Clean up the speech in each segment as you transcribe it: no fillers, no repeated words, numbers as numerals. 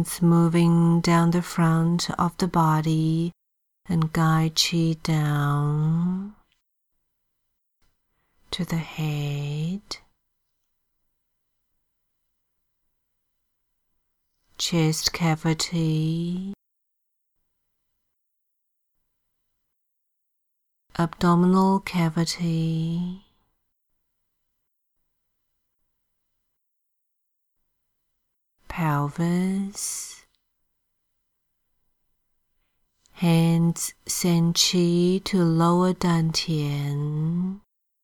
hands moving down the front of the body and guide qi down to the head, chest cavity, abdominal cavity, pelvis. Hands send qi to lower dantian.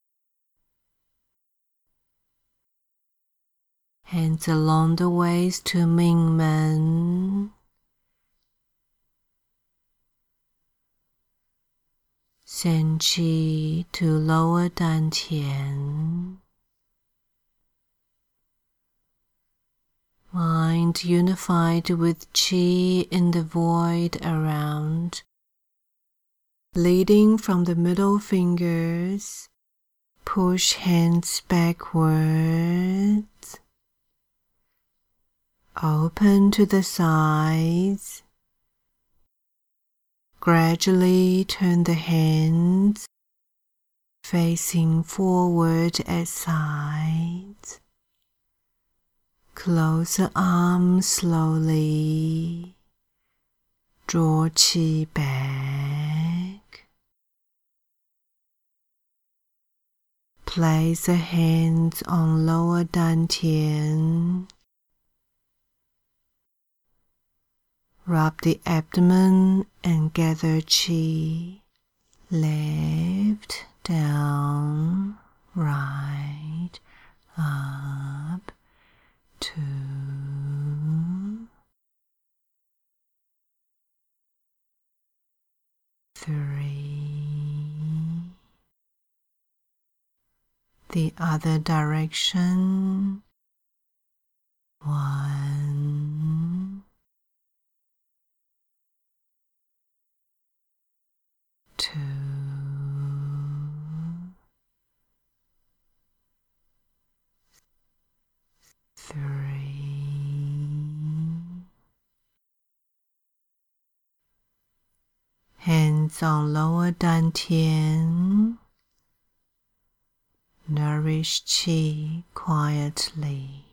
Hands along the waist to Mingmen. Send qi to lower dantian. Mind unified with qi in the void around, leading from the middle fingers. Push hands backwards, open to the sides. Gradually turn the hands facing forward at sides. Close the arms slowly. Draw qi back. Place the hands on lower dantian. Rub the abdomen and gather qi. Left, down, right, up, 2, 3. The other direction. 1, 2, 3. Hands on lower dantian. Nourish qi quietly.